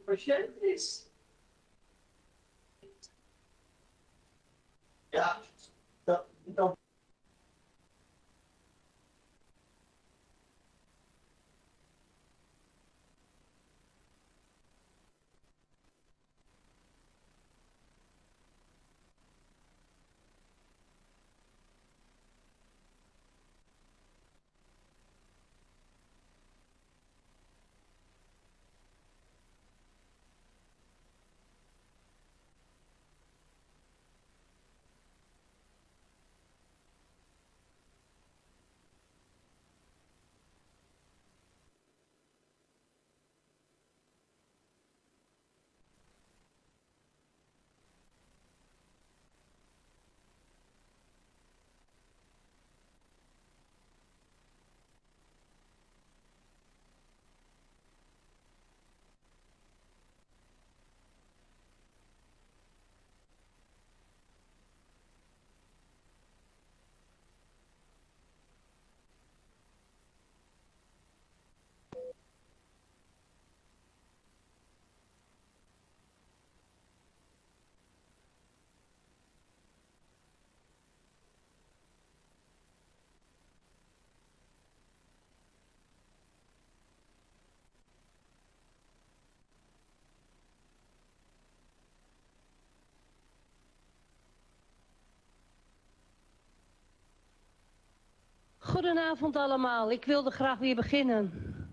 patiënt is. Ja, dat Goedenavond allemaal, ik wilde graag weer beginnen.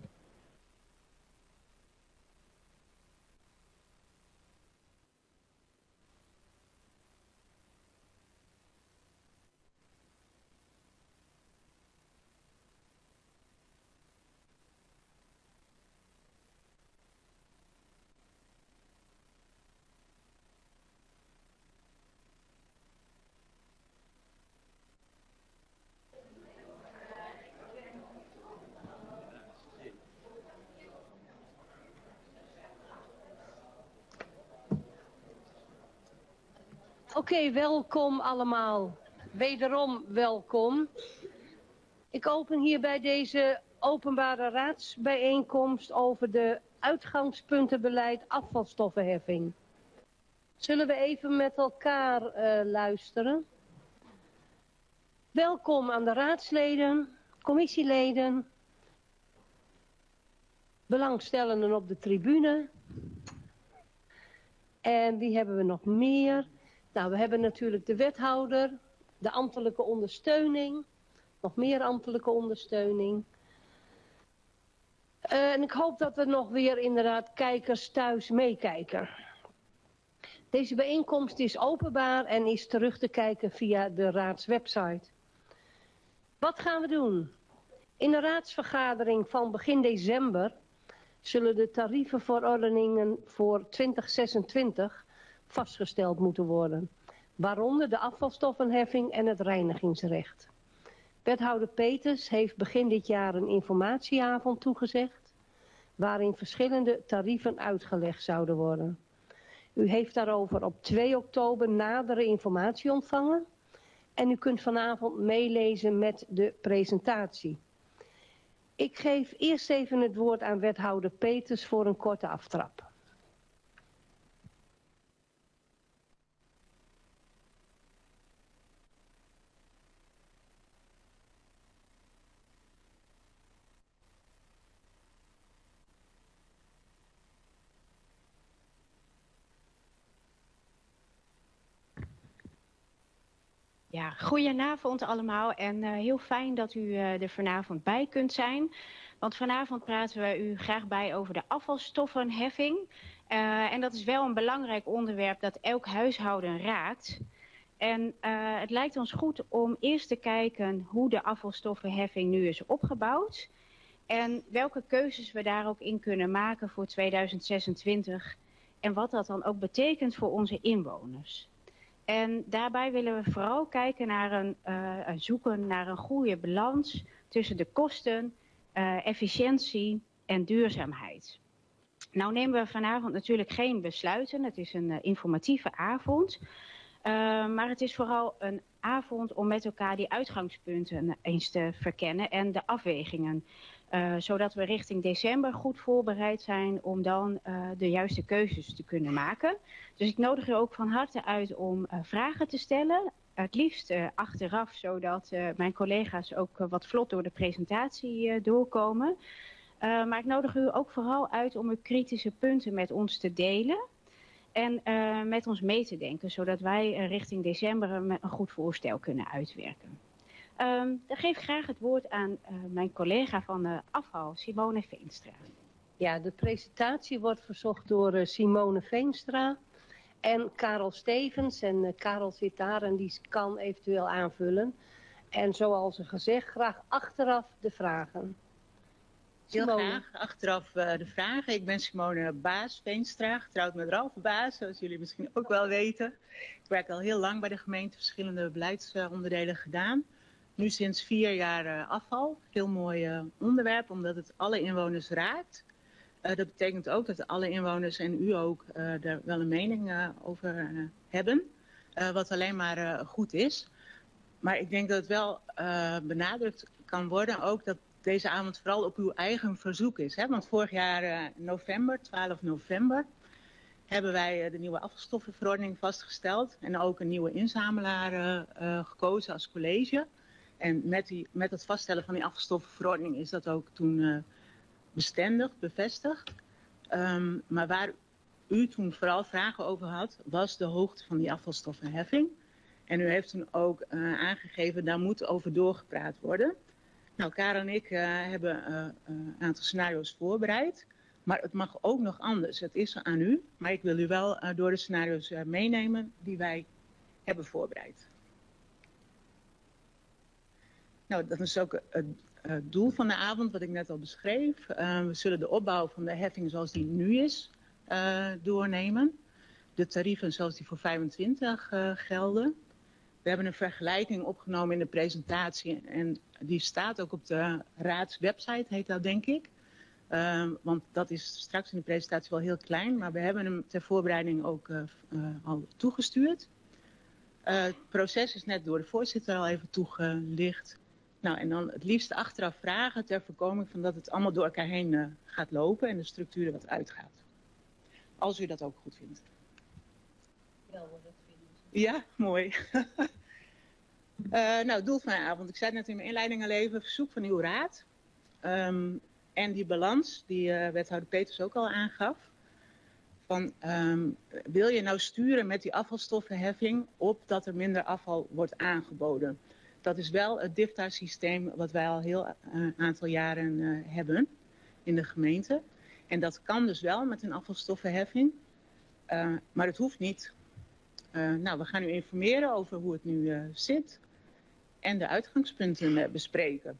Oké, welkom allemaal. Wederom welkom. Ik open hierbij deze openbare raadsbijeenkomst over de uitgangspuntenbeleid afvalstoffenheffing. Zullen we even met elkaar luisteren? Welkom aan de raadsleden, commissieleden, belangstellenden op de tribune. En wie hebben we nog meer? Nou, we hebben natuurlijk de wethouder, de ambtelijke ondersteuning, nog meer ambtelijke ondersteuning. En ik hoop dat er nog weer inderdaad kijkers thuis meekijken. Deze bijeenkomst is openbaar en is terug te kijken via de raadswebsite. Wat gaan we doen? In de raadsvergadering van begin december zullen de tarievenverordeningen voor 2026 vastgesteld moeten worden, waaronder de afvalstoffenheffing en het reinigingsrecht. Wethouder Peters heeft begin dit jaar een informatieavond toegezegd, waarin verschillende tarieven uitgelegd zouden worden. U heeft daarover op 2 oktober nadere informatie ontvangen en u kunt vanavond meelezen met de presentatie. Ik geef eerst even het woord aan wethouder Peters voor een korte aftrap. Ja, goedenavond allemaal en heel fijn dat u er vanavond bij kunt zijn. Want vanavond praten we u graag bij over de afvalstoffenheffing. En dat is wel een belangrijk onderwerp dat elk huishouden raakt. En het lijkt ons goed om eerst te kijken hoe de afvalstoffenheffing nu is opgebouwd. En welke keuzes we daar ook in kunnen maken voor 2026. En wat dat dan ook betekent voor onze inwoners. En daarbij willen we vooral kijken naar zoeken naar een goede balans tussen de kosten, efficiëntie en duurzaamheid. Nou nemen we vanavond natuurlijk geen besluiten, het is een informatieve avond. Maar het is vooral een avond om met elkaar die uitgangspunten eens te verkennen en de afwegingen. Zodat we richting december goed voorbereid zijn om dan de juiste keuzes te kunnen maken. Dus ik nodig u ook van harte uit om vragen te stellen. Het liefst achteraf, zodat mijn collega's ook wat vlot door de presentatie doorkomen. Maar ik nodig u ook vooral uit om uw kritische punten met ons te delen. En met ons mee te denken, zodat wij richting december een goed voorstel kunnen uitwerken. Dan geef ik graag het woord aan mijn collega van de afval, Simone Veenstra. Ja, de presentatie wordt verzorgd door Simone Veenstra en Karel Stevens. En Karel zit daar en die kan eventueel aanvullen. En zoals gezegd, graag achteraf de vragen. Heel graag, achteraf de vragen. Ik ben Simone Baas Veenstra, getrouwd met Ralf Baas, zoals jullie misschien ook wel weten. Ik werk al heel lang bij de gemeente, verschillende beleidsonderdelen gedaan. Nu sinds 4 jaar afval. Heel mooi onderwerp, omdat het alle inwoners raakt. Dat betekent ook dat alle inwoners en u ook daar wel een mening over hebben. Wat alleen maar goed is. Maar ik denk dat het wel benadrukt kan worden ook dat deze avond vooral op uw eigen verzoek is. Hè? Want vorig jaar november, 12 november, hebben wij de nieuwe afvalstoffenverordening vastgesteld. En ook een nieuwe inzamelaar gekozen als college. En met het vaststellen van die afvalstoffenverordening is dat ook toen bestendigd, bevestigd. Maar waar u toen vooral vragen over had, was de hoogte van die afvalstoffenheffing. En u heeft toen ook aangegeven, daar moet over doorgepraat worden. Nou, Karel en ik hebben een aantal scenario's voorbereid. Maar het mag ook nog anders. Het is aan u. Maar ik wil u wel door de scenario's meenemen die wij hebben voorbereid. Nou, dat is ook het doel van de avond, wat ik net al beschreef. We zullen de opbouw van de heffing zoals die nu is doornemen. De tarieven zoals die voor 25 gelden. We hebben een vergelijking opgenomen in de presentatie en die staat ook op de raadswebsite, heet dat denk ik. Want dat is straks in de presentatie wel heel klein, maar we hebben hem ter voorbereiding ook al toegestuurd. Het proces is net door de voorzitter al even toegelicht. Nou, en dan het liefst achteraf vragen ter voorkoming van dat het allemaal door elkaar heen gaat lopen en de structuur er wat uitgaat. Als u dat ook goed vindt. Ja, mooi. Nou, het doel van de avond. Ik zei het net in mijn inleiding al even. Verzoek van uw raad. En die balans, die wethouder Peters ook al aangaf. Van, wil je nou sturen met die afvalstoffenheffing op dat er minder afval wordt aangeboden? Dat is wel het DIFTA-systeem wat wij al heel aantal jaren hebben in de gemeente. En dat kan dus wel met een afvalstoffenheffing. Maar het hoeft niet. Nou, we gaan u informeren over hoe het nu zit en de uitgangspunten bespreken.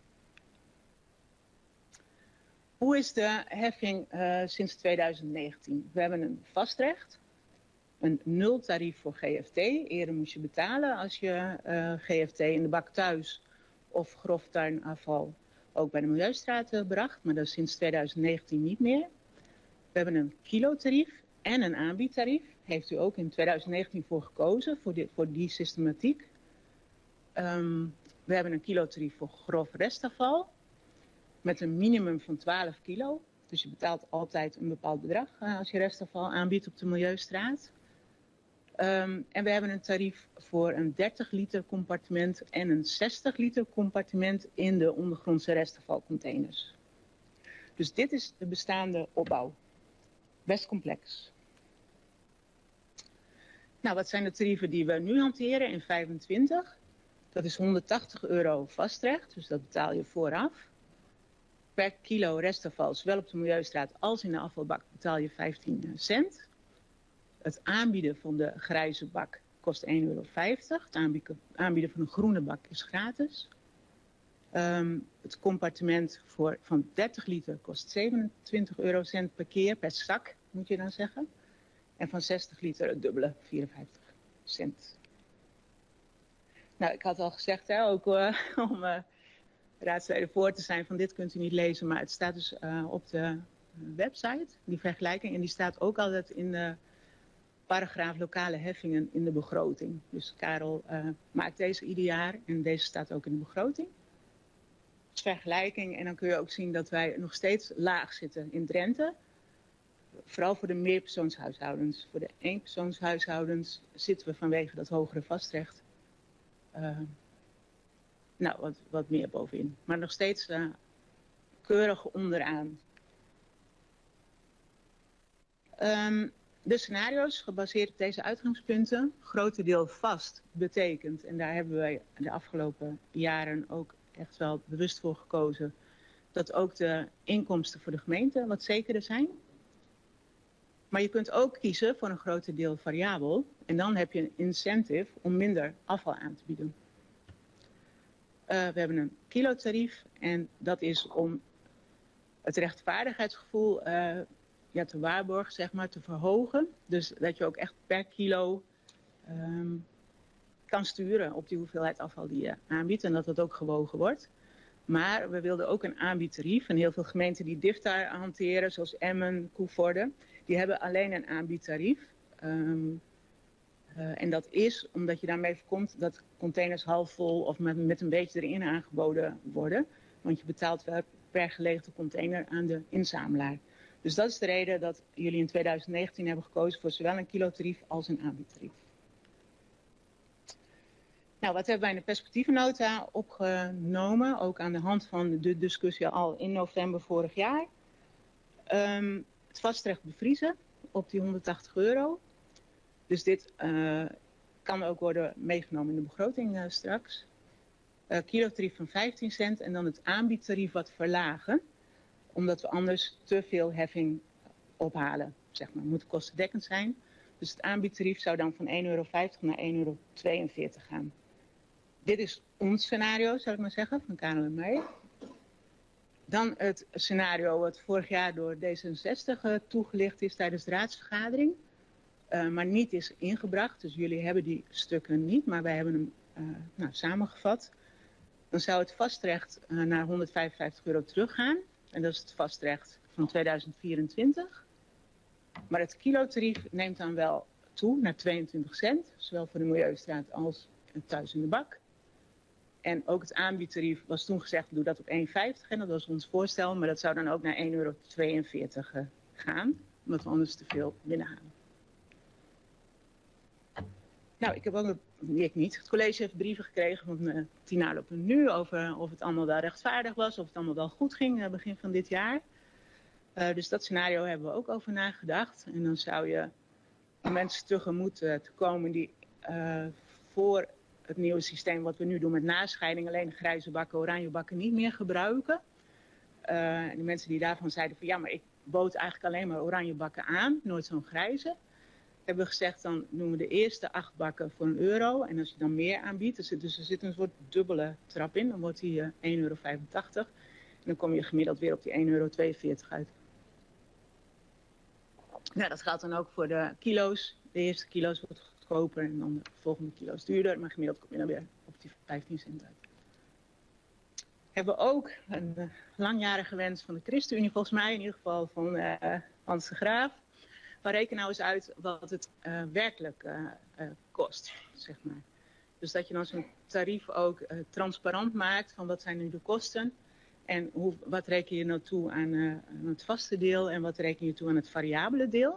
Hoe is de heffing sinds 2019? We hebben een vastrecht, een nultarief voor GFT. Eerder moest je betalen als je GFT in de bak thuis of groftuinafval ook bij de Milieustraat bracht, maar dat is sinds 2019 niet meer. We hebben een kilotarief en een aanbiedtarief. Heeft u ook in 2019 voor gekozen, voor die systematiek. We hebben een kilotarief voor grof restafval. Met een minimum van 12 kilo. Dus je betaalt altijd een bepaald bedrag als je restafval aanbiedt op de Milieustraat. En we hebben een tarief voor een 30 liter compartiment en een 60 liter compartiment in de ondergrondse restafvalcontainers. Dus dit is de bestaande opbouw. Best complex. Nou, wat zijn de tarieven die we nu hanteren in 25? Dat is €180 vastrecht, dus dat betaal je vooraf. Per kilo restafval, zowel op de Milieustraat als in de afvalbak, betaal je 15 cent. Het aanbieden van de grijze bak kost €1,50. Het aanbieden van een groene bak is gratis. Het compartiment van 30 liter kost 27 eurocent per keer, per zak moet je dan zeggen. En van 60 liter het dubbele, 54 cent. Nou, ik had al gezegd, hè, ook om raadsleden voor te zijn van dit kunt u niet lezen, maar het staat dus op de website, die vergelijking. En die staat ook altijd in de paragraaf lokale heffingen in de begroting. Dus Karel maakt deze ieder jaar en deze staat ook in de begroting. als vergelijking. En dan kun je ook zien dat wij nog steeds laag zitten in Drenthe. Vooral voor de meerpersoonshuishoudens. Voor de eenpersoonshuishoudens zitten we vanwege dat hogere vastrecht wat meer bovenin. Maar nog steeds keurig onderaan. De scenario's gebaseerd op deze uitgangspunten, grotendeel vast betekent, en daar hebben wij de afgelopen jaren ook echt wel bewust voor gekozen, dat ook de inkomsten voor de gemeente wat zekerder zijn. Maar je kunt ook kiezen voor een grotendeel variabel en dan heb je een incentive om minder afval aan te bieden. We hebben een kilotarief en dat is om het rechtvaardigheidsgevoel te waarborgen, zeg maar, te verhogen. Dus dat je ook echt per kilo kan sturen op die hoeveelheid afval die je aanbiedt en dat dat ook gewogen wordt. Maar we wilden ook een aanbiedtarief en heel veel gemeenten die DIFTA hanteren, zoals Emmen, Koevoorde, die hebben alleen een aanbiedtarief. En dat is omdat je daarmee voorkomt dat containers half vol of met een beetje erin aangeboden worden. Want je betaalt wel per gelegde container aan de inzamelaar. Dus dat is de reden dat jullie in 2019 hebben gekozen voor zowel een kilotarief als een aanbiedtarief. Nou, wat hebben wij in de perspectievennota opgenomen, ook aan de hand van de discussie al in november vorig jaar. Het vastrecht bevriezen op die €180. Dus dit kan ook worden meegenomen in de begroting straks. Kilotarief van 15 cent en dan het aanbiedtarief wat verlagen. Omdat we anders te veel heffing ophalen. Zeg maar, moet kostendekkend zijn. Dus het aanbiedtarief zou dan van €1,50 naar €1,42 gaan. Dit is ons scenario, zou ik maar zeggen, van Karel en mij. Dan het scenario wat vorig jaar door D66 toegelicht is tijdens de raadsvergadering. Maar niet is ingebracht. Dus jullie hebben die stukken niet, maar wij hebben hem samengevat. Dan zou het vastrecht naar €155 teruggaan. En dat is het vastrecht van 2024. Maar het kilotarief neemt dan wel toe naar 22 cent. Zowel voor de Milieustraat als thuis in de bak. En ook het aanbiedtarief was toen gezegd, doe dat op 1,50. En dat was ons voorstel. Maar dat zou dan ook naar €1,42 gaan. Omdat we anders te veel binnenhalen. Nou, ik heb ook het college heeft brieven gekregen van Tina Lopen nu over of het allemaal wel rechtvaardig was, of het allemaal wel goed ging begin van dit jaar. Dus dat scenario hebben we ook over nagedacht. En dan zou je mensen tegemoet te komen die voor het nieuwe systeem wat we nu doen met nascheiding alleen grijze bakken, oranje bakken niet meer gebruiken. En de mensen die daarvan zeiden van ja, maar ik bood eigenlijk alleen maar oranje bakken aan, nooit zo'n grijze. Hebben we gezegd, dan doen we de eerste 8 bakken voor €1. En als je dan meer aanbiedt, dus er zit een soort dubbele trap in, dan wordt die €1,85. En dan kom je gemiddeld weer op die €1,42 uit. Nou, dat geldt dan ook voor de kilo's. De eerste kilo's wordt goedkoper en dan de volgende kilo's duurder. Maar gemiddeld kom je dan weer op die 15 cent uit. Hebben we ook een langjarige wens van de ChristenUnie, volgens mij in ieder geval van Hans de Graaf. Maar reken nou eens uit wat het werkelijk kost, zeg maar. Dus dat je dan zo'n tarief ook transparant maakt van wat zijn nu de kosten. En wat reken je nou toe aan het vaste deel en wat reken je toe aan het variabele deel.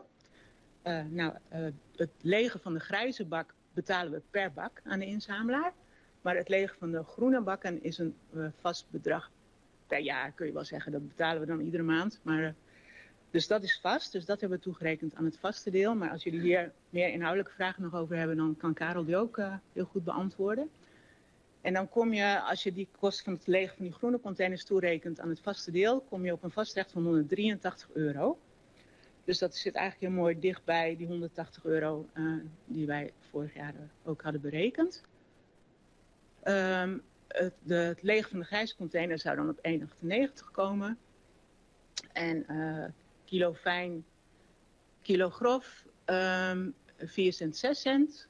Het legen van de grijze bak betalen we per bak aan de inzamelaar. Maar het legen van de groene bakken is een vast bedrag per jaar, kun je wel zeggen. Dat betalen we dan iedere maand. Maar, dus dat is vast, dus dat hebben we toegerekend aan het vaste deel. Maar als jullie hier meer inhoudelijke vragen nog over hebben, dan kan Karel die ook heel goed beantwoorden. En dan kom je, als je die kosten van het legen van die groene containers toerekent aan het vaste deel, kom je op een vastrecht van €183. Dus dat zit eigenlijk heel mooi dichtbij die €180 die wij vorig jaar ook hadden berekend. Het legen van de grijze container zou dan op 1,98 komen. En kilo fijn, kilo grof, 4 cent, 6 cent.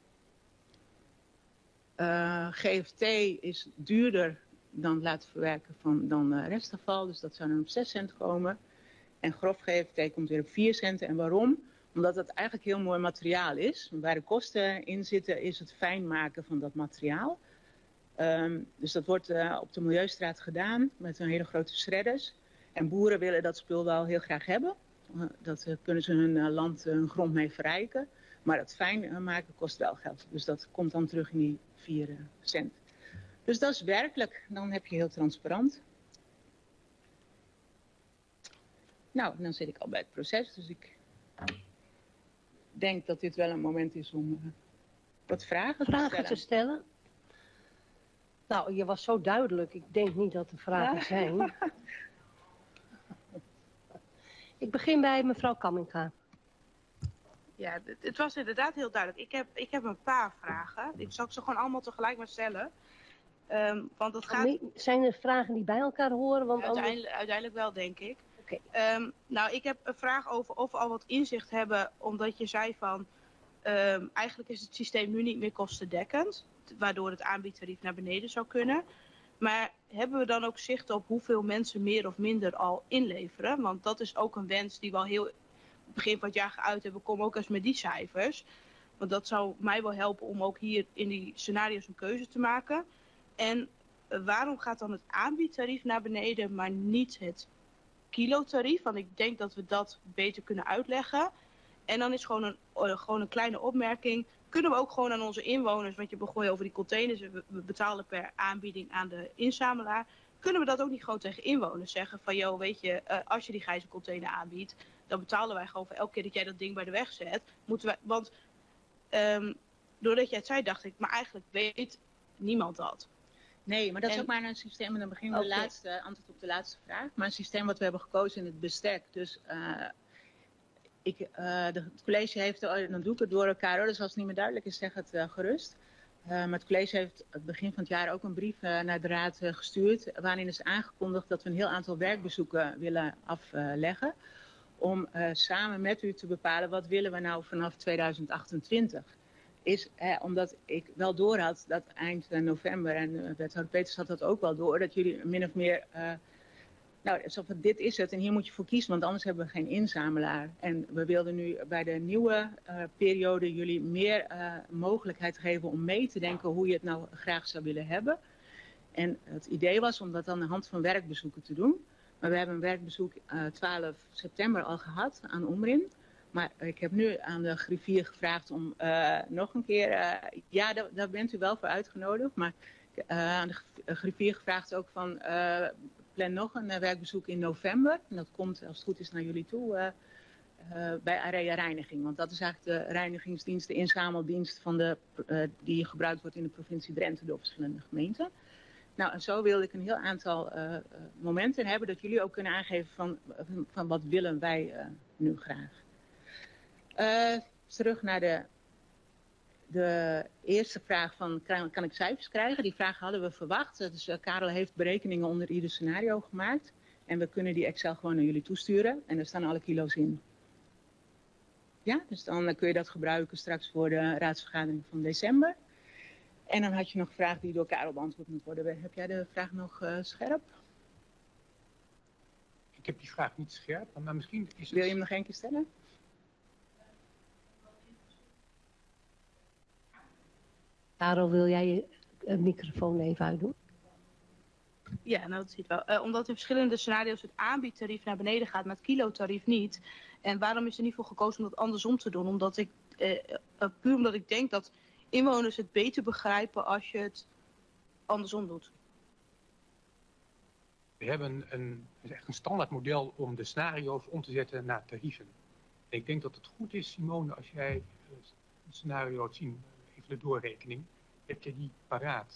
GFT is duurder dan laten verwerken dan restafval, dus dat zou dan op 6 cent komen. En grof GFT komt weer op 4 cent. En waarom? Omdat het eigenlijk heel mooi materiaal is. Waar de kosten in zitten is het fijn maken van dat materiaal. Dus dat wordt op de Milieustraat gedaan met een hele grote shredders. En boeren willen dat spul wel heel graag hebben. Dat kunnen ze hun land, hun grond mee verrijken. Maar het fijn maken kost wel geld. Dus dat komt dan terug in die 4 cent. Dus dat is werkelijk. Dan heb je heel transparant. Nou, dan zit ik al bij het proces. Dus ik denk dat dit wel een moment is om wat vragen te stellen. Nou, je was zo duidelijk. Ik denk niet dat er vragen zijn. Ik begin bij mevrouw Kamminga. Ja, het was inderdaad heel duidelijk. Ik heb een paar vragen. Ik zal ze gewoon allemaal tegelijk maar stellen. Want het gaat... Zijn er vragen die bij elkaar horen? Want uiteindelijk wel, denk ik. Okay. Nou, ik heb een vraag over of we al wat inzicht hebben, omdat je zei van... eigenlijk is het systeem nu niet meer kostendekkend, waardoor het aanbiedtarief naar beneden zou kunnen. Maar hebben we dan ook zicht op hoeveel mensen meer of minder al inleveren? Want dat is ook een wens die we al heel begin van het jaar geuit hebben. Kom ook eens met die cijfers. Want dat zou mij wel helpen om ook hier in die scenario's een keuze te maken. En waarom gaat dan het aanbiedtarief naar beneden, maar niet het kilotarief? Want ik denk dat we dat beter kunnen uitleggen. En dan is gewoon een kleine opmerking. Kunnen we ook gewoon aan onze inwoners, want je begon over die containers, we betalen per aanbieding aan de inzamelaar. Kunnen we dat ook niet gewoon tegen inwoners zeggen van, joh, weet je, als je die gijzelcontainer aanbiedt, dan betalen wij gewoon voor elke keer dat jij dat ding bij de weg zet. Moeten wij, want doordat jij het zei, dacht ik, maar eigenlijk weet niemand dat. Nee, maar dat is ook maar een systeem, en dan beginnen we antwoord op de laatste vraag. Maar een systeem wat we hebben gekozen in het bestek. Dus het college heeft, dan doe ik het door elkaar, dus als het niet meer duidelijk is, zeg het gerust. Maar het college heeft aan het begin van het jaar ook een brief naar de raad gestuurd, waarin is aangekondigd dat we een heel aantal werkbezoeken willen afleggen. Om samen met u te bepalen, wat willen we nou vanaf 2028. Omdat ik wel door had dat eind november, en wethouder Peters had dat ook wel door, dat jullie min of meer... dit is het en hier moet je voor kiezen, want anders hebben we geen inzamelaar. En we wilden nu bij de nieuwe periode jullie meer mogelijkheid geven om mee te denken hoe je het nou graag zou willen hebben. En het idee was om dat aan de hand van werkbezoeken te doen. Maar we hebben een werkbezoek 12 september al gehad aan Omrin. Maar ik heb nu aan de griffier gevraagd om nog een keer... daar bent u wel voor uitgenodigd. Maar aan de griffier gevraagd ook van... plan nog een werkbezoek in november. En dat komt, als het goed is, naar jullie toe bij Area Reiniging. Want dat is eigenlijk de reinigingsdienst, de inzameldienst die gebruikt wordt in de provincie Drenthe door verschillende gemeenten. Nou, en zo wilde ik een heel aantal momenten hebben dat jullie ook kunnen aangeven van wat willen wij nu graag. Terug naar de eerste vraag van kan ik cijfers krijgen? Die vraag hadden we verwacht. Dus Karel heeft berekeningen onder ieder scenario gemaakt. En we kunnen die Excel gewoon naar jullie toesturen. En er staan alle kilo's in. Ja, dus dan kun je dat gebruiken straks voor de raadsvergadering van december. En dan had je nog een vraag die door Karel beantwoord moet worden. Heb jij de vraag nog scherp? Ik heb die vraag niet scherp, maar misschien is het... Wil je hem nog één keer stellen? Karel, wil jij je microfoon even uitdoen? Ja, nou dat ziet wel. Omdat in verschillende scenario's het aanbiedtarief naar beneden gaat, maar het kilotarief niet. En waarom is er niet voor gekozen om dat andersom te doen? Puur omdat ik denk dat inwoners het beter begrijpen als je het andersom doet. We hebben een standaard model om de scenario's om te zetten naar tarieven. Ik denk dat het goed is, Simone, als jij een scenario laat zien, even de doorrekening, heb je die paraat?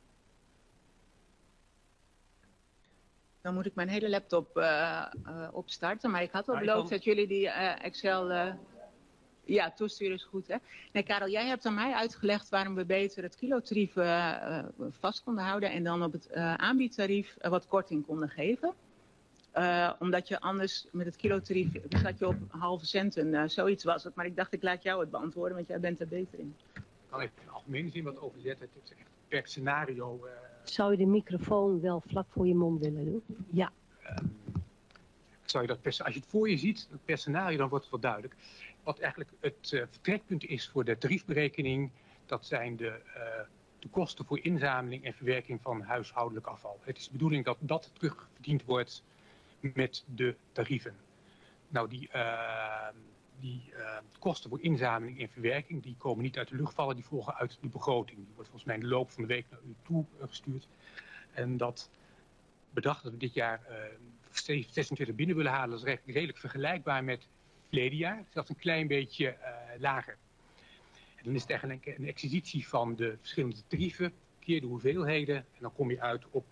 Dan moet ik mijn hele laptop opstarten, maar ik had al beloofd dat jullie die Excel... toesturen is goed, hè? Nee, Karel, jij hebt aan mij uitgelegd waarom we beter het kilotarief vast konden houden en dan op het aanbiedtarief wat korting konden geven. Omdat je anders met het kilotarief zat je op halve centen, zoiets was het. Maar ik dacht, ik laat jou het beantwoorden, want jij bent er beter in. Kan ik in algemene zin wat overzetten? Het is echt per scenario... Zou je de microfoon wel vlak voor je mond willen doen? Ja. Als je het voor je ziet, per scenario, dan wordt het wel duidelijk. Wat eigenlijk het vertrekpunt is voor de tariefberekening, dat zijn de de kosten voor inzameling en verwerking van huishoudelijk afval. Het is de bedoeling dat dat terugverdiend wordt met de tarieven. Nou, die kosten voor inzameling en verwerking, die komen niet uit de lucht vallen, die volgen uit de begroting. Die wordt volgens mij in de loop van de week naar u toe gestuurd. En dat bedrag dat we dit jaar 26 binnen willen halen, dat is redelijk vergelijkbaar met verleden jaar. Zelfs een klein beetje lager. En dan is het eigenlijk een exercitie van de verschillende tarieven, keer de hoeveelheden, en dan kom je uit op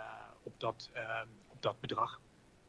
dat bedrag.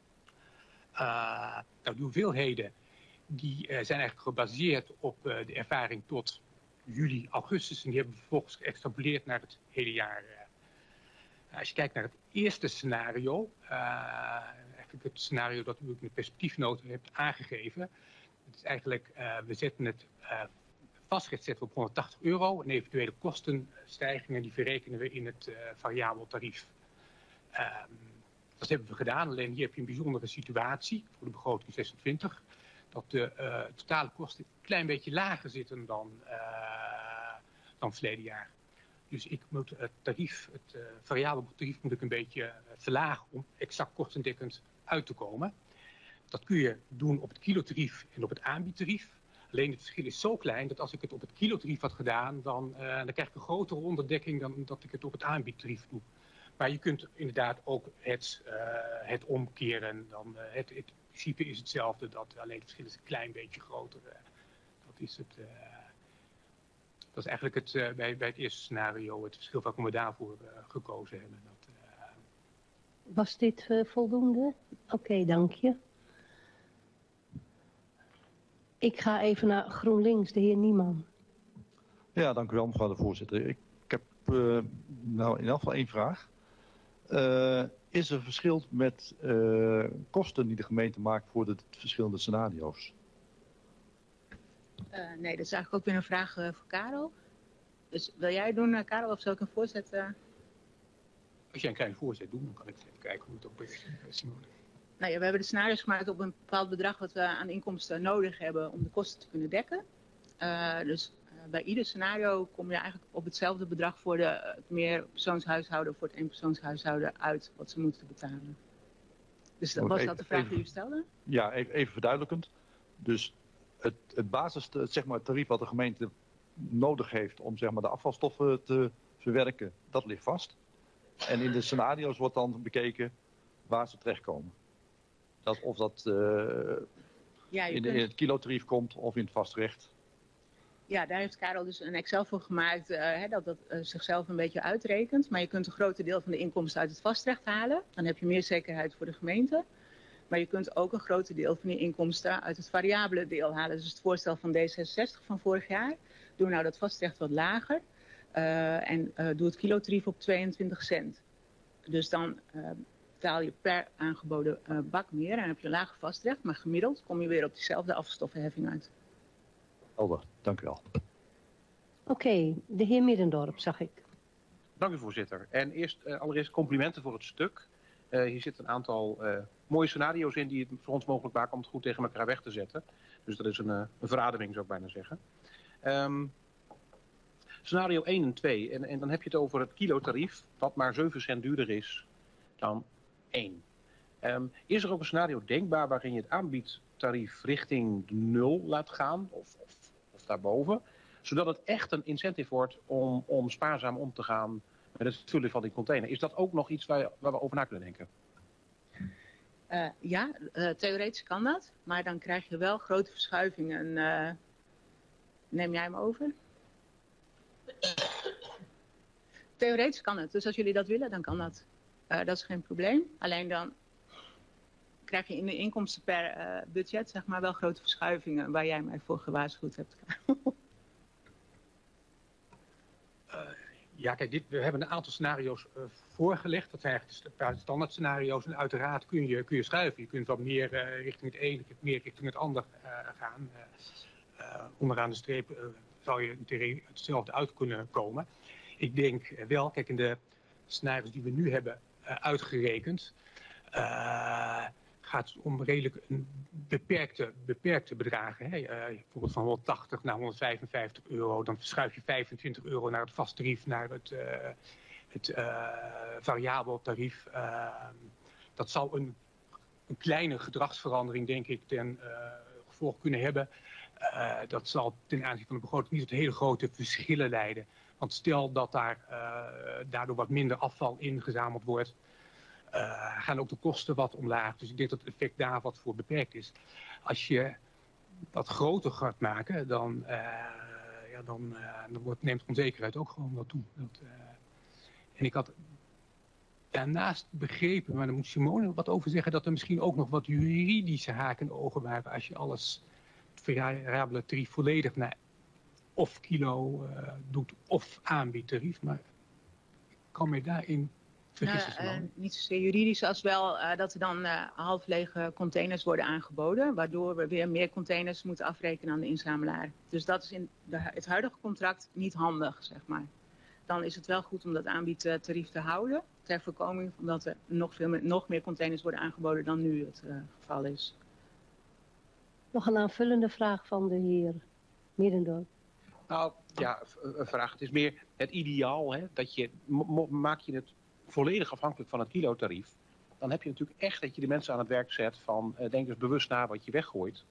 Nou, die hoeveelheden die zijn eigenlijk gebaseerd op de ervaring tot juli, augustus. En die hebben we vervolgens geëxtrapoleerd naar het hele jaar. Als je kijkt naar het eerste scenario, eigenlijk het scenario dat u ook in de perspectiefnota hebt aangegeven. Het is eigenlijk, we zetten het vastgerecht zetten we op €180 en eventuele kostenstijgingen die verrekenen we in het variabel tarief. Dat hebben we gedaan, alleen hier heb je een bijzondere situatie voor de begroting 26. Dat de totale kosten een klein beetje lager zitten dan verleden jaar. Dus ik moet het tarief, het variabele tarief moet ik een beetje verlagen om exact kostendekkend uit te komen. Dat kun je doen op het kilotarief en op het aanbiedtarief. Alleen het verschil is zo klein dat als ik het op het kilotarief had gedaan, dan krijg ik een grotere onderdekking dan dat ik het op het aanbiedtarief doe. Maar je kunt inderdaad ook het omkeren. Het principe is hetzelfde, alleen het verschil is een klein beetje groter. Dat is eigenlijk bij het eerste scenario het verschil waarom we daarvoor gekozen hebben. Was dit voldoende? Oké, dank je. Ik ga even naar GroenLinks, de heer Nieman. Ja, dank u wel, mevrouw de voorzitter. Ik heb in elk geval één vraag. Is er verschil met kosten die de gemeente maakt voor de verschillende scenario's? Nee, dat is eigenlijk ook weer een vraag voor Karel. Dus wil jij het doen, Karel, of zal ik een voorzet? Als jij een klein voorzet doet, dan kan ik even kijken hoe het ook is, Simone. Nou ja, we hebben de scenario's gemaakt op een bepaald bedrag wat we aan inkomsten nodig hebben om de kosten te kunnen dekken. Dus bij ieder scenario kom je eigenlijk op hetzelfde bedrag voor het meerpersoonshuishouden, voor het eenpersoonshuishouden uit wat ze moeten betalen. Dus was dat de vraag die u stelde? Ja, even verduidelijkend. Dus het basis, zeg maar het tarief wat de gemeente nodig heeft om zeg maar de afvalstoffen te verwerken, dat ligt vast. En in de scenario's wordt dan bekeken waar ze terechtkomen. Of dat in het kilotarief komt of in het vastrecht. Ja, daar heeft Karel dus een Excel voor gemaakt dat zichzelf een beetje uitrekent. Maar je kunt een groot deel van de inkomsten uit het vastrecht halen. Dan heb je meer zekerheid voor de gemeente. Maar je kunt ook een groot deel van die inkomsten uit het variabele deel halen. Dus het voorstel van D66 van vorig jaar. Doe nou dat vastrecht wat lager. En doe het kilotarief op 22 cent. Dus dan betaal je per aangeboden bak meer. En dan heb je een lager vastrecht. Maar gemiddeld kom je weer op diezelfde afvalstoffenheffing uit. Helder, dank u wel. Oké, de heer Middendorp zag ik. Dank u, voorzitter. En allereerst complimenten voor het stuk. Hier zitten een aantal mooie scenario's in die het voor ons mogelijk maken om het goed tegen elkaar weg te zetten. Dus dat is een verademing, zou ik bijna zeggen. Scenario 1 en 2. En dan heb je het over het kilotarief, wat maar 7 cent duurder is dan 1. Is er ook een scenario denkbaar waarin je het aanbiedtarief richting de 0 laat gaan, of daarboven, zodat het echt een incentive wordt om spaarzaam om te gaan met het vullen van die container? Is dat ook nog iets waar we over na kunnen denken? Ja, theoretisch kan dat, maar dan krijg je wel grote verschuivingen. Neem jij hem over? Theoretisch kan het, dus als jullie dat willen, dan kan dat. Dat is geen probleem. Alleen dan krijg je in de inkomsten per budget zeg maar wel grote verschuivingen waar jij mij voor gewaarschuwd hebt. Ja, kijk, we hebben een aantal scenario's voorgelegd. Dat zijn eigenlijk de standaard scenario's. En uiteraard kun je schuiven. Je kunt wat meer richting het een, meer richting het ander gaan. Onderaan de streep zou je in theorie hetzelfde uit kunnen komen. Ik denk wel, kijk, in de scenario's die we nu hebben uitgerekend, gaat het om redelijk een beperkte bedragen. Hè. Bijvoorbeeld van 180 naar 155 euro. Dan verschuif je 25 euro naar het vast tarief, naar het variabel tarief. Dat zal een kleine gedragsverandering, denk ik, ten gevolg kunnen hebben. Dat zal ten aanzien van de begroting niet tot hele grote verschillen leiden. Want stel dat daardoor wat minder afval ingezameld wordt, gaan ook de kosten wat omlaag. Dus ik denk dat het effect daar wat voor beperkt is. Als je wat groter gaat maken, dan neemt onzekerheid ook gewoon wat toe. En ik had daarnaast begrepen, maar daar moet Simone wat over zeggen, dat er misschien ook nog wat juridische haken en ogen waren als je alles, het variabele tarief, volledig naar of kilo doet of aanbiedtarief. Maar ik kan mij daarin vergissen. Niet zozeer juridisch als wel dat er dan half lege containers worden aangeboden, waardoor we weer meer containers moeten afrekenen aan de inzamelaar. Dus dat is in het huidige contract niet handig, zeg maar. Dan is het wel goed om dat aanbiedtarief te houden, ter voorkoming van dat er nog meer containers worden aangeboden dan nu het geval is. Nog een aanvullende vraag van de heer Middendorp. Nou ja, een vraag. Het is meer het ideaal, hè, dat je maak je het volledig afhankelijk van het kilotarief. Dan heb je natuurlijk echt dat je de mensen aan het werk zet van denk eens bewust na wat je weggooit.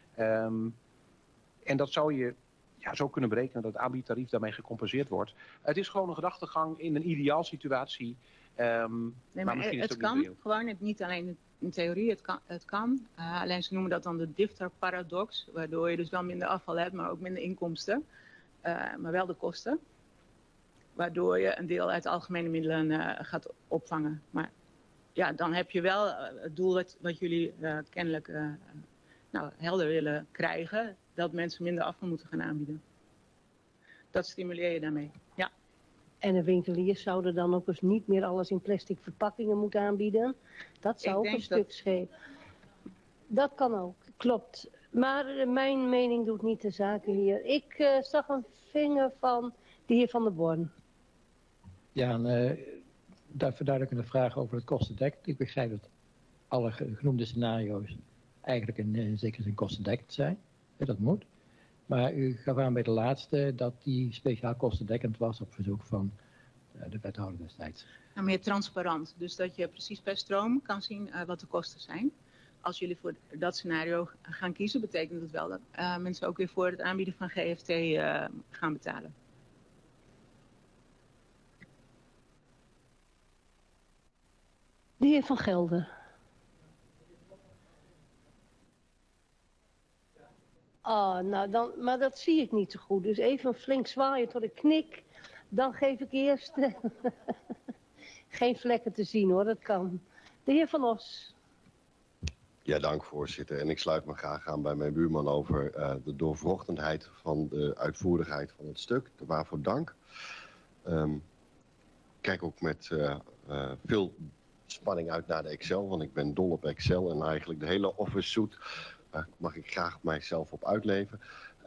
En dat zou je zo kunnen berekenen dat het aanbiedtarief daarmee gecompenseerd wordt. Het is gewoon een gedachtegang in een ideaal situatie. Nee, maar het kan gewoon, niet alleen in theorie, het kan. Alleen ze noemen dat dan de Diffter-paradox, waardoor je dus wel minder afval hebt, maar ook minder inkomsten. Maar wel de kosten. Waardoor je een deel uit de algemene middelen gaat opvangen. Maar ja, dan heb je wel het doel wat jullie kennelijk helder willen krijgen, dat mensen minder afval moeten gaan aanbieden. Dat stimuleer je daarmee, ja. En de winkeliers zouden dan ook eens niet meer alles in plastic verpakkingen moeten aanbieden. Dat zou ook een stuk schelen. Dat kan ook, klopt. Maar mijn mening doet niet de zaken hier. Ik zag een vinger van de heer Van der Born. Ja, daar verduidelijkende vraag over het kostendekkend. Ik begrijp dat alle genoemde scenario's eigenlijk in zekere zin kostendekkend zijn. Dat moet. Maar u gaf aan bij de laatste dat die speciaal kostendekkend was op verzoek van de wethouder destijds. Nou, meer transparant. Dus dat je precies per stroom kan zien wat de kosten zijn. Als jullie voor dat scenario gaan kiezen, betekent dat wel dat mensen ook weer voor het aanbieden van GFT gaan betalen. De heer Van Gelder. Maar dat zie ik niet zo goed. Dus even flink zwaaien tot ik knik. Dan geef ik eerst... Geen vlekken te zien hoor, dat kan. De heer Van Os. Ja, dank voorzitter. En ik sluit me graag aan bij mijn buurman over de doorvrochtendheid van de uitvoerigheid van het stuk. Waarvoor dank. Kijk ook met veel spanning uit naar de Excel, want ik ben dol op Excel en eigenlijk de hele office suite mag ik graag mijzelf op uitleven.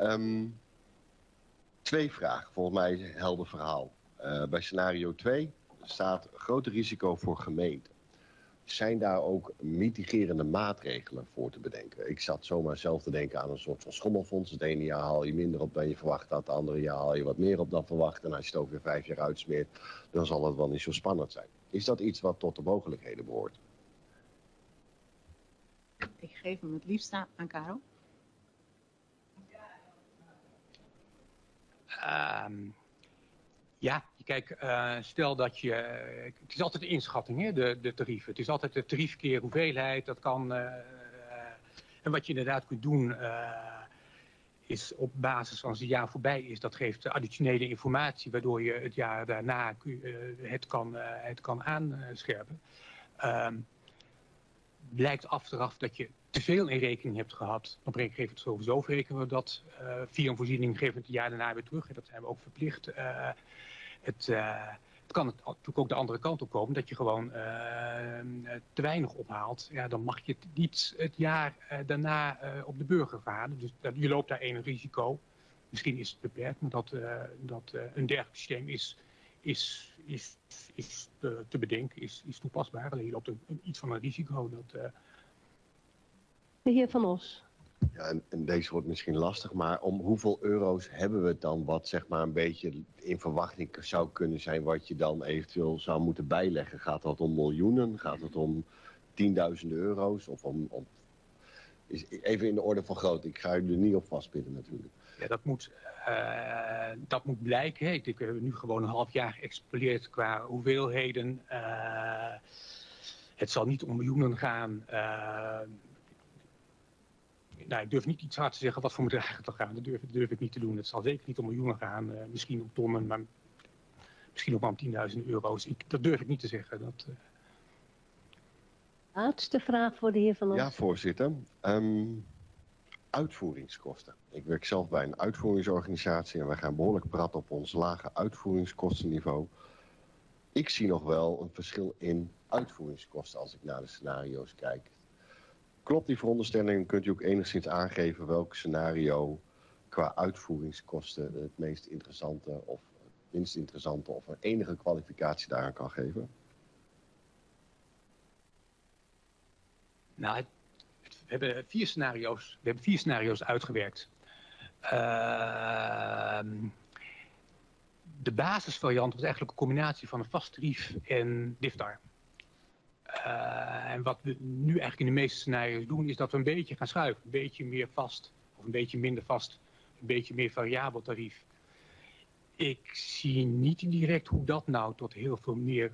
2 vragen, volgens mij een helder verhaal. Bij scenario 2 staat grote risico voor gemeenten. Zijn daar ook mitigerende maatregelen voor te bedenken? Ik zat zomaar zelf te denken aan een soort van schommelfonds. Het ene jaar haal je minder op dan je verwacht had, het andere jaar haal je wat meer op dan verwacht. En als je het ook weer 5 jaar uitsmeert, dan zal het wel niet zo spannend zijn. Is dat iets wat tot de mogelijkheden behoort? Ik geef hem het liefst aan Karel. Ja, kijk, stel dat je... het is altijd een inschatting, hè, de tarieven. Het is altijd de tarief keer hoeveelheid. Dat kan... en wat je inderdaad kunt doen... is op basis van als het jaar voorbij is... dat geeft additionele informatie... waardoor je het jaar daarna het kan aanscherpen. Blijkt achteraf dat je te veel in rekening hebt gehad, dan geven we het sowieso verrekenen we dat via een voorziening geven we het jaar daarna weer terug. En dat zijn we ook verplicht. Het kan natuurlijk ook de andere kant op komen, dat je gewoon te weinig ophaalt. Ja, dan mag je het niet het jaar daarna op de burger verhalen. Dus je loopt daar één risico. Misschien is het beperkt, maar dat een dergelijk systeem is te bedenken, is toepasbaar. Alleen je loopt iets van een risico. De heer Van Os. Ja, en deze wordt misschien lastig, maar om hoeveel euro's hebben we het dan wat zeg maar een beetje in verwachting zou kunnen zijn wat je dan eventueel zou moeten bijleggen? Gaat dat om miljoenen? Gaat het om tienduizenden euro's? Of even in de orde van grootte. Ik ga u er niet op vastpinnen natuurlijk. Ja, dat moet blijken. Hè. Ik denk, we hebben nu gewoon een half jaar geëxploreerd qua hoeveelheden. Het zal niet om miljoenen gaan. Nou, ik durf niet iets hard te zeggen wat voor bedragen het zal gaan. Dat durf ik niet te doen. Het zal zeker niet om miljoenen gaan. Misschien om tonnen, maar misschien ook maar om 10.000 euro's. Dat durf ik niet te zeggen. Laatste vraag voor de heer Van Os. Ja, voorzitter. Uitvoeringskosten. Ik werk zelf bij een uitvoeringsorganisatie en wij gaan behoorlijk praten op ons lage uitvoeringskostenniveau. Ik zie nog wel een verschil in uitvoeringskosten als ik naar de scenario's kijk. Klopt die veronderstelling? Kunt u ook enigszins aangeven welk scenario qua uitvoeringskosten het meest interessante of het minst interessante of een enige kwalificatie daaraan kan geven? Nou, we hebben vier scenario's uitgewerkt. De basisvariant was eigenlijk een combinatie van een vast tarief en DIFTAR. En wat we nu eigenlijk in de meeste scenario's doen, is dat we een beetje gaan schuiven. Een beetje meer vast of een beetje minder vast. Een beetje meer variabel tarief. Ik zie niet direct hoe dat nou tot heel veel meer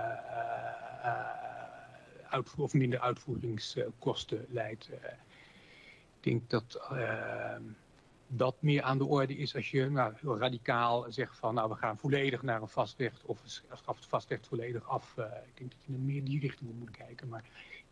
of minder uitvoeringskosten leidt. Ik denk dat dat meer aan de orde is als je heel radicaal zegt van we gaan volledig naar een vastrecht of schaft het vastrecht volledig af. Ik denk dat je meer die richting moet kijken. Maar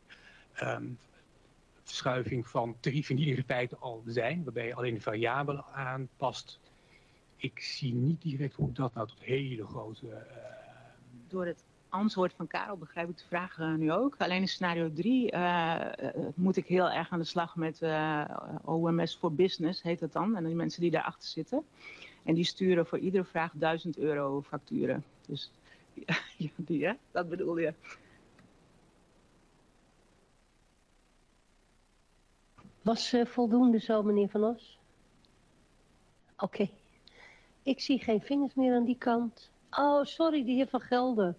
verschuiving van tarieven die er in feite al zijn, waarbij je alleen de variabelen aanpast. Ik zie niet direct hoe dat nou tot hele grote... Door het antwoord van Karel begrijp ik de vraag nu ook. Alleen in scenario 3 moet ik heel erg aan de slag met OMS for Business, heet dat dan. En die mensen die daarachter zitten. En die sturen voor iedere vraag €1000 facturen. Dus ja, die hè, dat bedoel je. Was voldoende zo, meneer Van Os? Oké. Ik zie geen vingers meer aan die kant. Oh, sorry, de heer Van Gelder.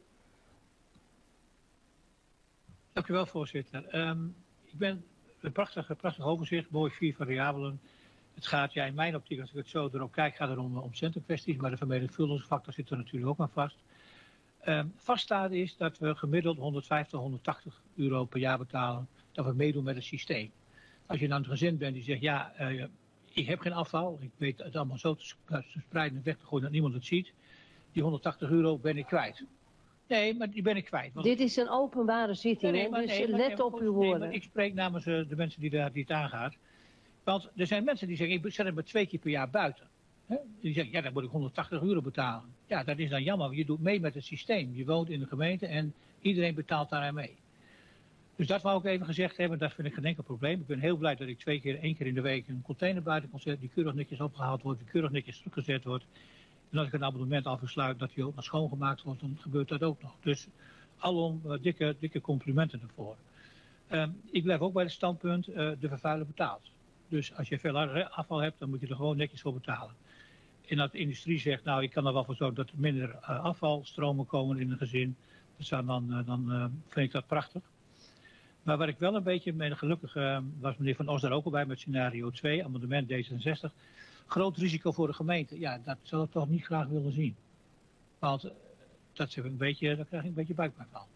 Dank u wel, voorzitter. Ik ben een prachtig overzicht, mooi 4 variabelen. Het gaat, in mijn optiek, als ik het zo erop kijk, gaat het om centenkwesties, maar de vermenigvuldigingsfactor zit er natuurlijk ook aan vast. Vaststaat is dat we gemiddeld 150, €180 per jaar betalen, dat we meedoen met het systeem. Als je dan een gezin bent die zegt, ik heb geen afval, ik weet het allemaal zo te spreiden en weg te gooien dat niemand het ziet, die €180 ben ik kwijt. Nee, maar die ben ik kwijt. Dit is een openbare zitting, dus let op uw woorden. Maar ik spreek namens de mensen die het aangaat. Want er zijn mensen die zeggen, ik zet het maar 2 keer per jaar buiten. Die zeggen, dan moet ik €180 betalen. Ja, dat is dan jammer, want je doet mee met het systeem. Je woont in de gemeente en iedereen betaalt daaraan mee. Dus dat wou ik even gezegd hebben, dat vind ik geen enkel probleem. Ik ben heel blij dat ik 1 keer in de week een container buiten kan zetten, die keurig netjes opgehaald wordt, die keurig netjes teruggezet wordt. En als ik een abonnement afsluit dat die ook nog schoongemaakt wordt, dan gebeurt dat ook nog. Dus alom dikke complimenten ervoor. Ik blijf ook bij het standpunt, de vervuiler betaalt. Dus als je veel afval hebt, dan moet je er gewoon netjes voor betalen. En dat de industrie zegt, ik kan er wel voor zorgen dat er minder afvalstromen komen in een gezin. Dus dan vind ik dat prachtig. Maar waar ik wel een beetje gelukkig was meneer Van Os daar ook al bij met scenario 2, amendement D66. Groot risico voor de gemeente. Ja, dat zou ik toch niet graag willen zien. Want daar krijg ik een beetje buikpijn van.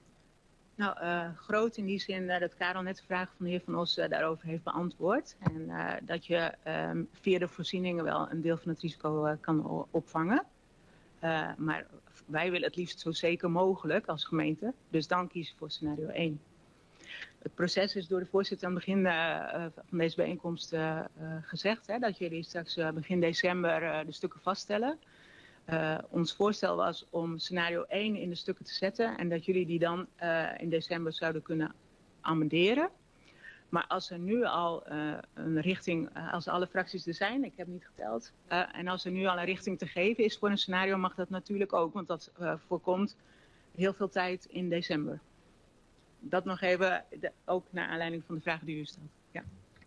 Nou, groot in die zin dat Karel net de vraag van de heer Van Os daarover heeft beantwoord. En dat je via de voorzieningen wel een deel van het risico kan opvangen. Maar wij willen het liefst zo zeker mogelijk als gemeente. Dus dan kiezen voor scenario 1. Het proces is door de voorzitter aan het begin van deze bijeenkomst gezegd. Dat jullie straks begin december de stukken vaststellen. Ons voorstel was om scenario 1 in de stukken te zetten. En dat jullie die dan in december zouden kunnen amenderen. Maar als er nu al een richting, als alle fracties er zijn, ik heb niet geteld. En als er nu al een richting te geven is voor een scenario, mag dat natuurlijk ook. Want dat voorkomt heel veel tijd in december. Dat nog even, ook naar aanleiding van de vragen die u stelt. Ja.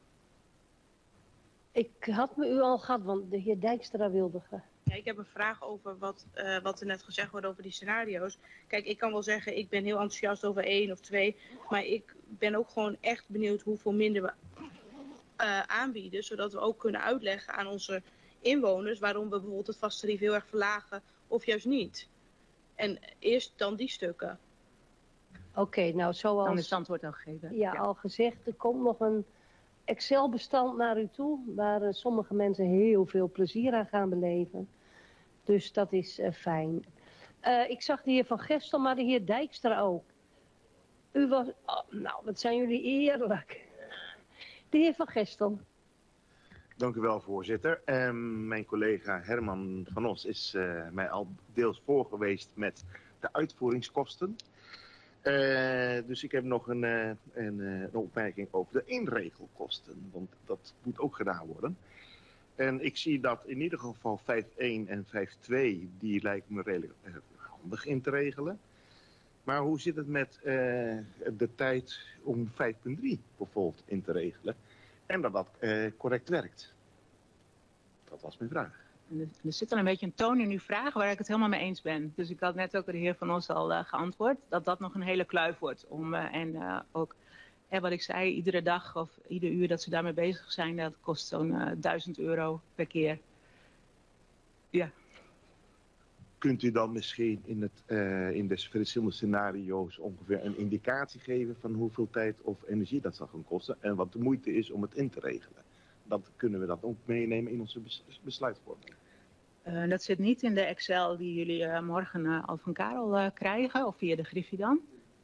Ik had me u al gehad, want de heer Dijkstra wilde graag. Ja, ik heb een vraag over wat er net gezegd wordt over die scenario's. Kijk, ik kan wel zeggen, ik ben heel enthousiast over 1 of 2. Maar ik ben ook gewoon echt benieuwd hoeveel minder we aanbieden. Zodat we ook kunnen uitleggen aan onze inwoners waarom we bijvoorbeeld het vaste tarief heel erg verlagen of juist niet. En eerst dan die stukken. Oké, nou zoals... Dan is het antwoord al gegeven. Ja, al gezegd, er komt nog een Excel-bestand naar u toe, waar sommige mensen heel veel plezier aan gaan beleven. Dus dat is fijn. Ik zag de heer Van Gestel, maar de heer Dijkstra ook. U was... Oh, nou, wat zijn jullie eerlijk. De heer Van Gestel. Dank u wel, voorzitter. Mijn collega Herman van Os is mij al deels voor geweest met de uitvoeringskosten. Dus ik heb nog een opmerking over de inregelkosten, want dat moet ook gedaan worden. En ik zie dat in ieder geval 5.1 en 5.2, die lijken me redelijk handig in te regelen. Maar hoe zit het met de tijd om 5.3 bijvoorbeeld in te regelen? En dat dat correct werkt? Dat was mijn vraag. Er zit al een beetje een toon in uw vraag waar ik het helemaal mee eens ben. Dus ik had net ook de heer Van Os al geantwoord. Dat nog een hele kluif wordt. Ook wat ik zei, iedere dag of ieder uur dat ze daarmee bezig zijn, dat kost zo'n €1000 per keer. Ja. Kunt u dan misschien in de verschillende scenario's ongeveer een indicatie geven van hoeveel tijd of energie dat zal gaan kosten en wat de moeite is om het in te regelen? Dat kunnen we dat ook meenemen in onze besluitvorming. Dat zit niet in de Excel die jullie morgen al van Karel krijgen, of via de Griffie dan.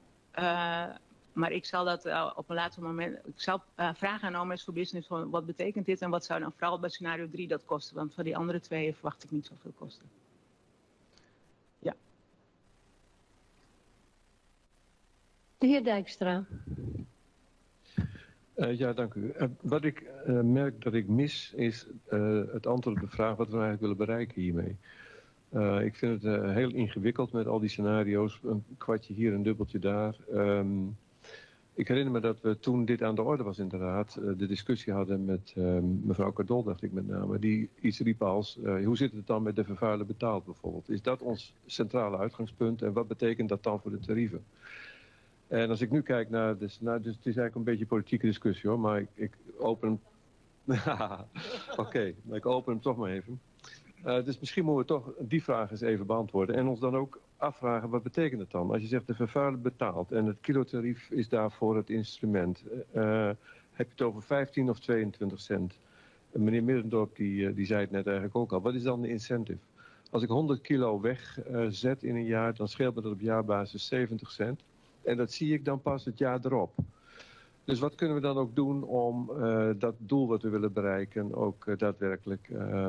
Maar ik zal dat op een later moment... Ik zal vragen aan OMS voor Business van wat betekent dit en wat zou dan vooral bij scenario 3 dat kosten. Want voor die andere 2 verwacht ik niet zoveel kosten. Ja. De heer Dijkstra. Ja, dank u. Wat ik merk dat ik mis is het antwoord op de vraag wat we eigenlijk willen bereiken hiermee. Ik vind het heel ingewikkeld met al die scenario's, een kwartje hier, een dubbeltje daar. Ik herinner me dat we toen dit aan de orde was inderdaad, de discussie hadden met mevrouw Cardol, dacht ik met name, die iets riep als, hoe zit het dan met de vervuiler betaald bijvoorbeeld? Is dat ons centrale uitgangspunt en wat betekent dat dan voor de tarieven? En als ik nu kijk naar dus het is eigenlijk een beetje een politieke discussie hoor, maar ik open hem... Oké, maar ik open hem toch maar even. Dus misschien moeten we toch die vraag eens even beantwoorden en ons dan ook afvragen wat betekent het dan? Als je zegt de vervuiler betaalt en het kilotarief is daarvoor het instrument, heb je het over 15 of 22 cent? Meneer Middendorp die zei het net eigenlijk ook al, wat is dan de incentive? Als ik 100 kilo wegzet in een jaar, dan scheelt me dat op jaarbasis 70 cent. En dat zie ik dan pas het jaar erop. Dus wat kunnen we dan ook doen om dat doel wat we willen bereiken ook daadwerkelijk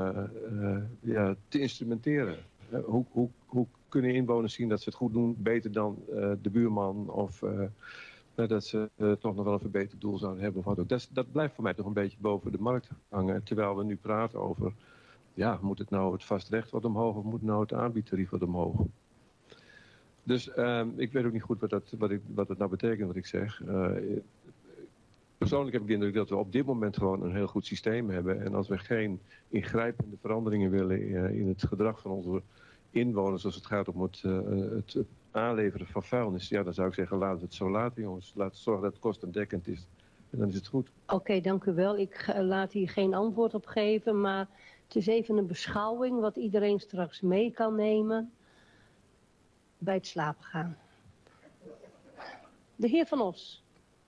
te instrumenteren? Hoe kunnen inwoners zien dat ze het goed doen, beter dan de buurman of dat ze toch nog wel een verbeterd doel zouden hebben of wat ook. Dat blijft voor mij toch een beetje boven de markt hangen, terwijl we nu praten over, ja, moet het nou het vastrecht wat omhoog of moet nou het aanbiedtarief wat omhoog? Dus ik weet ook niet goed wat het nou betekent wat ik zeg. Persoonlijk heb ik de indruk dat we op dit moment gewoon een heel goed systeem hebben. En als we geen ingrijpende veranderingen willen in het gedrag van onze inwoners als het gaat om het aanleveren van vuilnis, ja, dan zou ik zeggen laten we het zo laten jongens. Laten we zorgen dat het kostendekkend is. En dan is het goed. Oké, dank u wel. Ik laat hier geen antwoord op geven, maar het is even een beschouwing wat iedereen straks mee kan nemen bij het slapen gaan. De heer Van Os.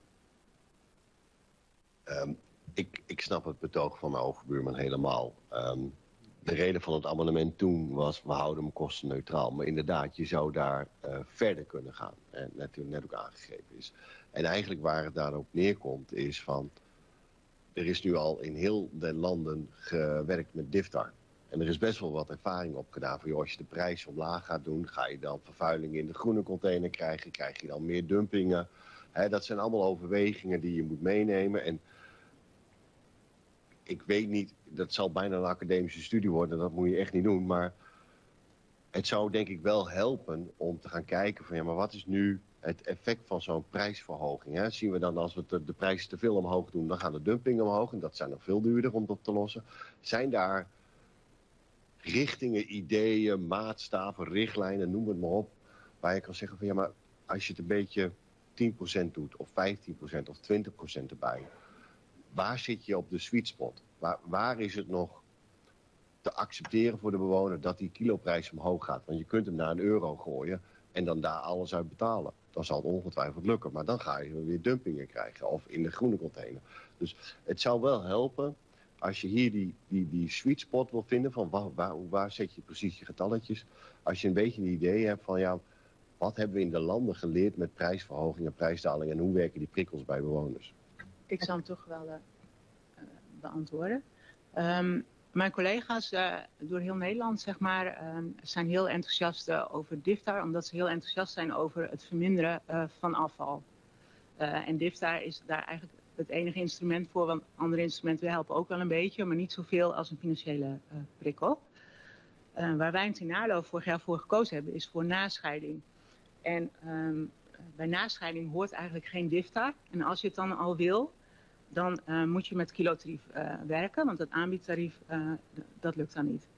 Ik snap het betoog van mijn overbuurman helemaal. De reden van het amendement toen was, we houden hem kostenneutraal. Maar inderdaad, je zou daar verder kunnen gaan. En net ook aangegeven is. En eigenlijk waar het daarop neerkomt is van, er is nu al in heel de landen gewerkt met DIFTAR. En er is best wel wat ervaring opgedaan van, joh, als je de prijs omlaag gaat doen, ga je dan vervuiling in de groene container krijgen, krijg je dan meer dumpingen. Dat zijn allemaal overwegingen die je moet meenemen. En ik weet niet, dat zal bijna een academische studie worden, dat moet je echt niet doen. Maar het zou denk ik wel helpen om te gaan kijken van ja, maar wat is nu het effect van zo'n prijsverhoging? Hè? Zien we dan als we de prijzen te veel omhoog doen, dan gaan de dumpingen omhoog en dat zijn nog veel duurder om op te lossen. Zijn daar richtingen, ideeën, maatstaven, richtlijnen, noem het maar op, waar je kan zeggen van ja, maar als je het een beetje 10% doet of 15% of 20% erbij, waar zit je op de sweet spot? Waar is het nog te accepteren voor de bewoner dat die kiloprijs omhoog gaat? Want je kunt hem naar €1 gooien en dan daar alles uit betalen. Dan zal het ongetwijfeld lukken, maar dan ga je weer dumpingen krijgen of in de groene container. Dus het zou wel helpen als je hier die sweet spot wil vinden van waar zet je precies je getalletjes. Als je een beetje een idee hebt van ja, wat hebben we in de landen geleerd met prijsverhogingen, prijsdalingen en hoe werken die prikkels bij bewoners? Ik zal hem toch wel beantwoorden. Mijn collega's door heel Nederland zeg maar, zijn heel enthousiast over DIFTAR, omdat ze heel enthousiast zijn over het verminderen van afval. En DIFTAR is daar eigenlijk het enige instrument voor, want andere instrumenten helpen ook wel een beetje, maar niet zoveel als een financiële prikkel. Waar wij in Tinalo vorig jaar voor gekozen hebben, is voor nascheiding. En bij nascheiding hoort eigenlijk geen DIFTAR. En als je het dan al wil, dan moet je met kilotarief werken, want het aanbiedtarief, dat lukt dan niet.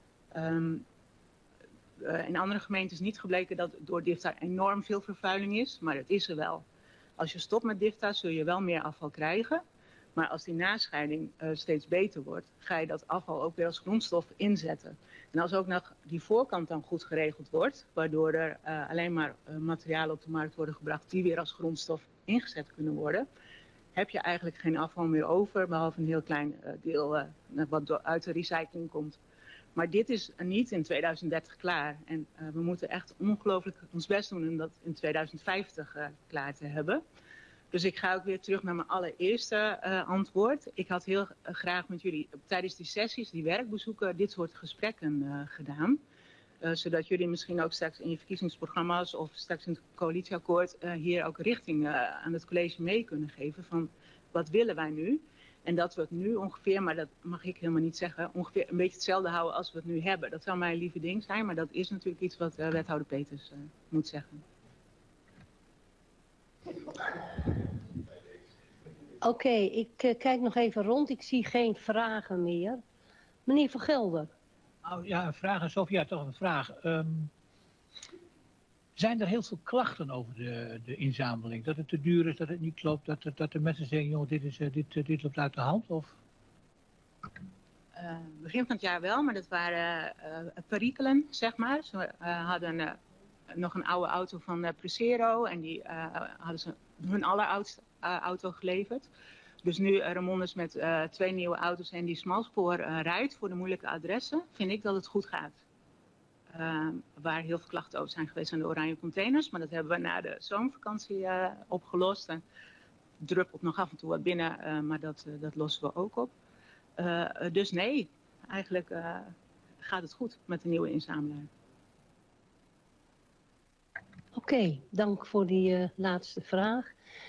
In andere gemeenten is niet gebleken dat door DIFTAR enorm veel vervuiling is, maar het is er wel. Als je stopt met DIFTAR zul je wel meer afval krijgen, maar als die nascheiding steeds beter wordt, ga je dat afval ook weer als grondstof inzetten. En als ook nog die voorkant dan goed geregeld wordt, waardoor er alleen maar materialen op de markt worden gebracht die weer als grondstof ingezet kunnen worden, heb je eigenlijk geen afval meer over, behalve een heel klein deel wat uit de recycling komt. Maar dit is niet in 2030 klaar. En we moeten echt ongelooflijk ons best doen om dat in 2050 klaar te hebben. Dus ik ga ook weer terug naar mijn allereerste antwoord. Ik had heel graag met jullie tijdens die sessies, die werkbezoeken, dit soort gesprekken gedaan. Zodat jullie misschien ook straks in je verkiezingsprogramma's of straks in het coalitieakkoord hier ook richting aan het college mee kunnen geven van wat willen wij nu. En dat we het nu ongeveer, maar dat mag ik helemaal niet zeggen, ongeveer een beetje hetzelfde houden als we het nu hebben. Dat zou mijn lieve ding zijn, maar dat is natuurlijk iets wat wethouder Peters moet zeggen. Oké, ik kijk nog even rond. Ik zie geen vragen meer. Meneer Van Gelder. Oh, ja, een vraag. Sofia, toch een vraag. Zijn er heel veel klachten over de inzameling? Dat het te duur is, dat het niet klopt, dat de mensen zeggen, joh, dit loopt uit de hand? Of? Begin van het jaar wel, maar dat waren perikelen, zeg maar. Ze hadden nog een oude auto van Presero en die hadden ze hun alleroudste auto geleverd. Dus nu Ramondes met 2 nieuwe auto's en die smalspoor rijdt voor de moeilijke adressen, vind ik dat het goed gaat. Waar heel veel klachten over zijn geweest aan de oranje containers. Maar dat hebben we na de zomervakantie opgelost. En druppelt nog af en toe wat binnen, maar dat lossen we ook op. Dus nee, eigenlijk gaat het goed met de nieuwe inzamelaar. Oké, dank voor die laatste vraag.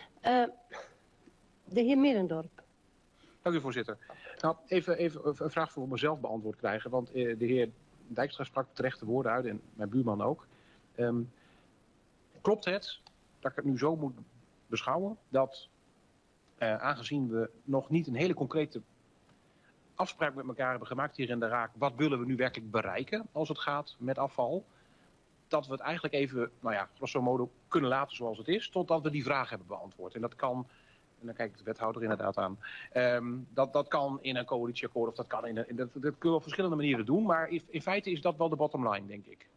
De heer Middendorp. Dank u, voorzitter. Nou, even een vraag voor mezelf beantwoord krijgen. Want de heer Dijkstra sprak terecht de woorden uit en mijn buurman ook. Klopt het dat ik het nu zo moet beschouwen dat aangezien we nog niet een hele concrete afspraak met elkaar hebben gemaakt hier in de Raak, wat willen we nu werkelijk bereiken als het gaat met afval, dat we het eigenlijk even, nou ja, grosso modo kunnen laten zoals het is, totdat we die vraag hebben beantwoord. En dat kan, en dan kijk ik de wethouder inderdaad aan, dat kan in een coalitieakkoord of dat kan dat kunnen we op verschillende manieren doen, maar in feite is dat wel de bottom line, denk ik.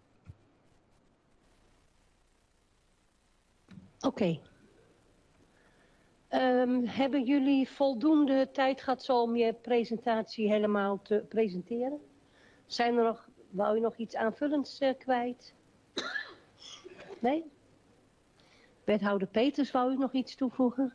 Oké. Hebben jullie voldoende tijd gehad zo om je presentatie helemaal te presenteren? Wou je nog iets aanvullends kwijt? Nee? Wethouder Peters, wou u nog iets toevoegen?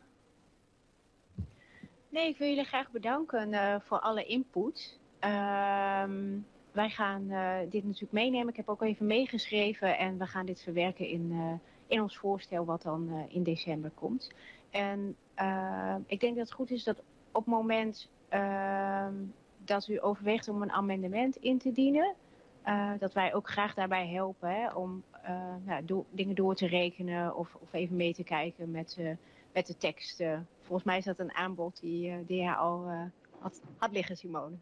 Nee, ik wil jullie graag bedanken voor alle input. Wij gaan dit natuurlijk meenemen. Ik heb ook even meegeschreven en we gaan dit verwerken in ons voorstel wat dan in december komt. En ik denk dat het goed is dat op het moment dat u overweegt om een amendement in te dienen, dat wij ook graag daarbij helpen hè, om dingen door te rekenen of even mee te kijken met de tekst. Volgens mij is dat een aanbod die jij al had liggen, Simone.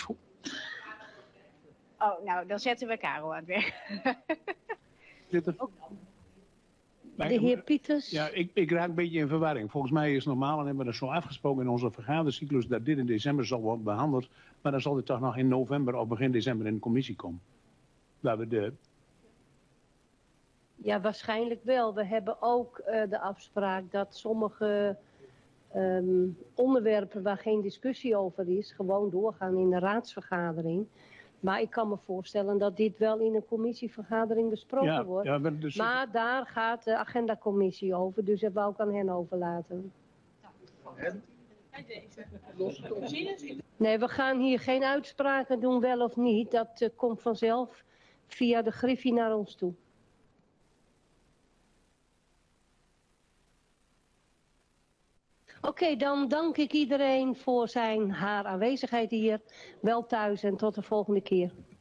Oh, nou, dan zetten we Karel aan het werk. De heer Pieters. Ja, ik raak een beetje in verwarring. Volgens mij is normaal, en hebben we dat zo afgesproken in onze vergadercyclus, dat dit in december zal worden behandeld. Maar dan zal dit toch nog in november of begin december in de commissie komen. Waar we Ja, waarschijnlijk wel. We hebben ook de afspraak dat sommige onderwerpen waar geen discussie over is, gewoon doorgaan in de raadsvergadering. Maar ik kan me voorstellen dat dit wel in een commissievergadering besproken wordt. Ja, dus... Maar daar gaat de agendacommissie over, dus dat wou ik aan hen overlaten. Nee, we gaan hier geen uitspraken doen, wel of niet. Dat komt vanzelf via de Griffie naar ons toe. Oké, dan dank ik iedereen voor haar aanwezigheid hier. Wel thuis en tot de volgende keer.